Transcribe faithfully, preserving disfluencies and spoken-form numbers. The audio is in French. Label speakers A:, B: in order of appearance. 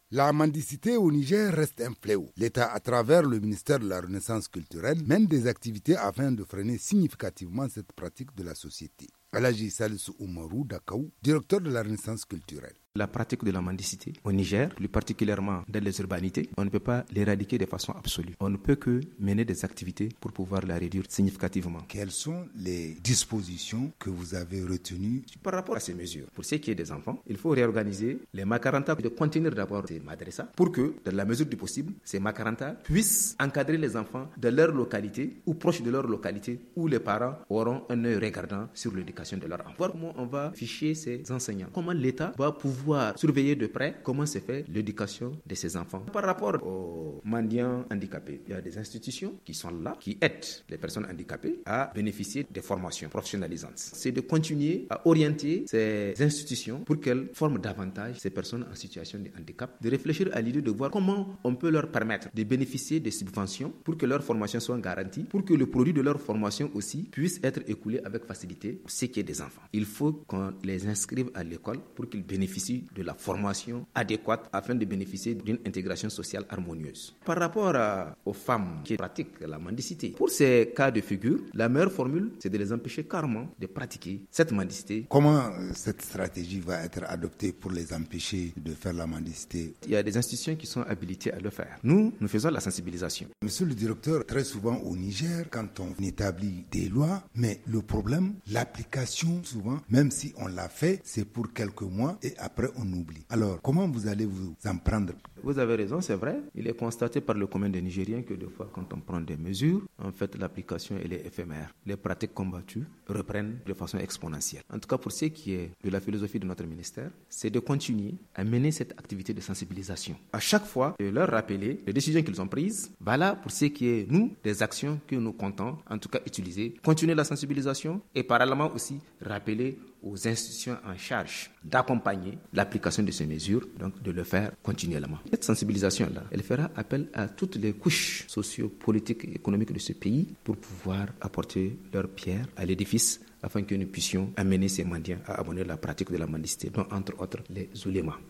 A: La mendicité au Niger reste un fléau. L'État, à travers le ministère de la Renaissance culturelle, mène des activités afin de freiner significativement cette pratique de la société. Alaji Salisu Oumarou Dakaou, directeur de la Renaissance culturelle.
B: La pratique de la mendicité au Niger, plus particulièrement dans les urbanités, on ne peut pas l'éradiquer de façon absolue. On ne peut que mener des activités pour pouvoir la réduire significativement.
A: Quelles sont les dispositions que vous avez retenues
B: par rapport à ces mesures? Pour ce qui est des enfants, il faut réorganiser les macaranta, de contenir d'abord ces madrasas pour que, dans la mesure du possible, ces macaranta puissent encadrer les enfants de leur localité ou proche de leur localité où les parents auront un œil regardant sur l'éducation de leur enfant. Voir comment on va ficher ces enseignants, comment l'État va pouvoir surveiller de près comment se fait l'éducation de ces enfants. Par rapport aux mendiants handicapés, il y a des institutions qui sont là, qui aident les personnes handicapées à bénéficier des formations professionnalisantes. C'est de continuer à orienter ces institutions pour qu'elles forment davantage ces personnes en situation de handicap, de réfléchir à l'idée de voir comment on peut leur permettre de bénéficier des subventions pour que leur formation soit garantie, pour que le produit de leur formation aussi puisse être écoulé avec facilité pour ce qui est des enfants. Il faut qu'on les inscrive à l'école pour qu'ils bénéficient de la formation adéquate afin de bénéficier d'une intégration sociale harmonieuse. Par rapport à, aux femmes qui pratiquent la mendicité, pour ces cas de figure, la meilleure formule, c'est de les empêcher carrément de pratiquer cette mendicité.
A: Comment cette stratégie va être adoptée pour les empêcher de faire la mendicité?
B: Il y a des institutions qui sont habilitées à le faire. Nous, nous faisons la sensibilisation.
A: Monsieur le directeur, très souvent au Niger, quand on établit des lois, mais le problème, l'application souvent, même si on l'a fait, c'est pour quelques mois et après on oublie. Alors, comment vous allez vous en prendre?
B: Vous avez raison, c'est vrai. Il est constaté par le commun des Nigériens que des fois, quand on prend des mesures, en fait, l'application, elle est éphémère. Les pratiques combattues reprennent de façon exponentielle. En tout cas, pour ce qui est de la philosophie de notre ministère, c'est de continuer à mener cette activité de sensibilisation. À chaque fois, de leur rappeler les décisions qu'ils ont prises. Voilà pour ce qui est, nous, des actions que nous comptons, en tout cas, utiliser. Continuer la sensibilisation et parallèlement aussi rappeler aux institutions en charge d'accompagner l'application de ces mesures, donc de le faire continuellement. Cette sensibilisation-là, elle fera appel à toutes les couches socio-politiques et économiques de ce pays pour pouvoir apporter leur pierre à l'édifice afin que nous puissions amener ces mendiants à abandonner la pratique de la mendicité, dont entre autres les oulémas.